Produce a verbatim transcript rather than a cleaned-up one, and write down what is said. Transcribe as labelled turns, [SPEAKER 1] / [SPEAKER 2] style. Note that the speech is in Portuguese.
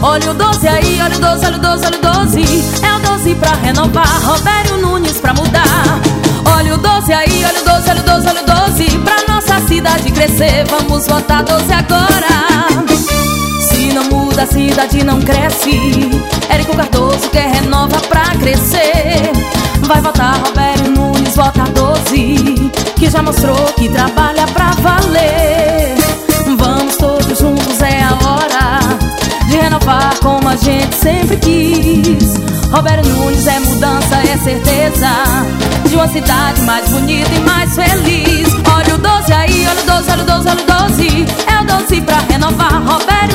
[SPEAKER 1] Olha o doze aí, olha o doze, olha o doze, olha o doze. É o doze pra renovar, Robério Nunes pra mudar. Olha o doze aí, olha o doze, olha o doze, olha o doze. Pra nossa cidade crescer, vamos votar doze agora. Se não muda, a cidade não cresce. Érico Cardoso quer renova pra crescer. Vai votar Robério Nunes, vota doze, que já mostrou que trabalha pra valer. Vamos todos juntos, é a hora de renovar como a gente sempre quis. Robério Nunes é mudança, é certeza de uma cidade mais bonita e mais feliz. Olha o doze aí, olha o doze, olha o doze, olha o doze. É o doze pra renovar, Robério